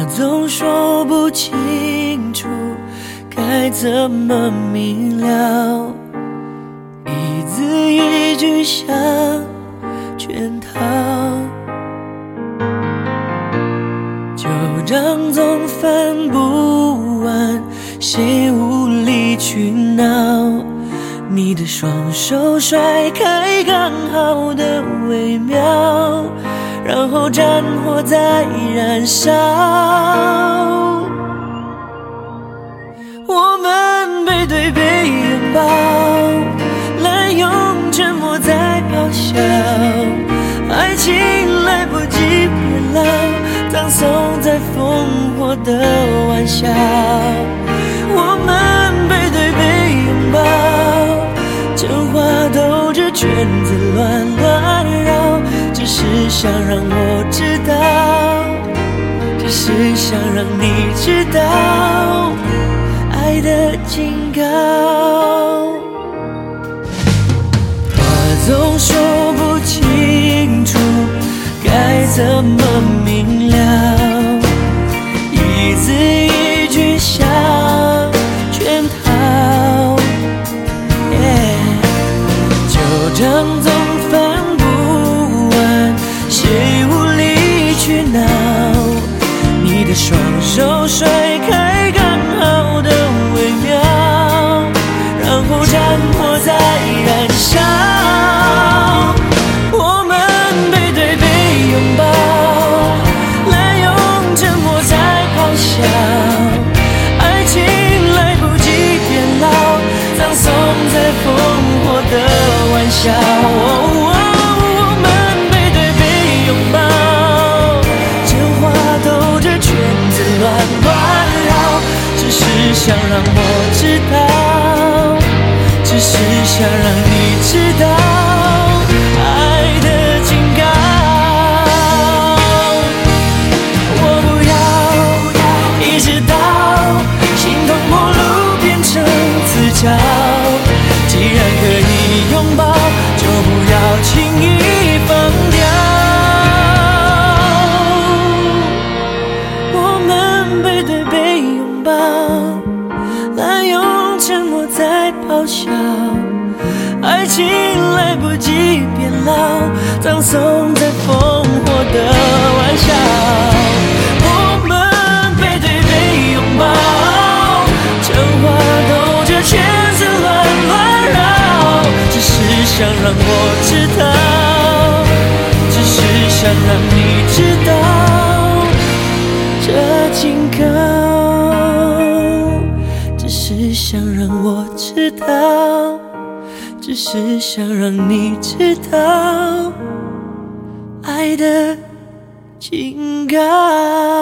总说不清楚该怎么明了，一字一句像圈套，旧账总翻不完，谁无理取闹？你的双手甩开刚好的微妙，然后战火在燃烧。我们背对背拥抱，滥用沉默在咆哮，爱情来不及变老，葬送在烽火的玩笑。我们背对背拥抱，真话兜着圈子乱乱绕，只是想让我知道，只是想让你知道爱的警告。话总说不清楚该怎么明了，一字一句像圈套，旧账总翻不完，谁无理取闹？你的双手甩开刚好的微妙，然后战火在燃烧。我们背对背拥抱，滥用沉默在咆哮，爱情来不及变老，葬送在烽火的玩笑。我们背对背拥抱，真话兜着圈子乱乱绕，只是想让我知道，只是想让你知道爱的警告。我不要一直到形同陌路变成死角，既然可以拥抱，就不要轻易放掉。我们背对背拥抱，滥用沉默在咆哮，爱情来不及变老，葬送在烽火的玩笑。我们背对背拥抱，真话兜着圈子乱乱绕，只是想让我知道，只是想让你知道这警告，只是想让我知道，只是想让你知道爱的警告。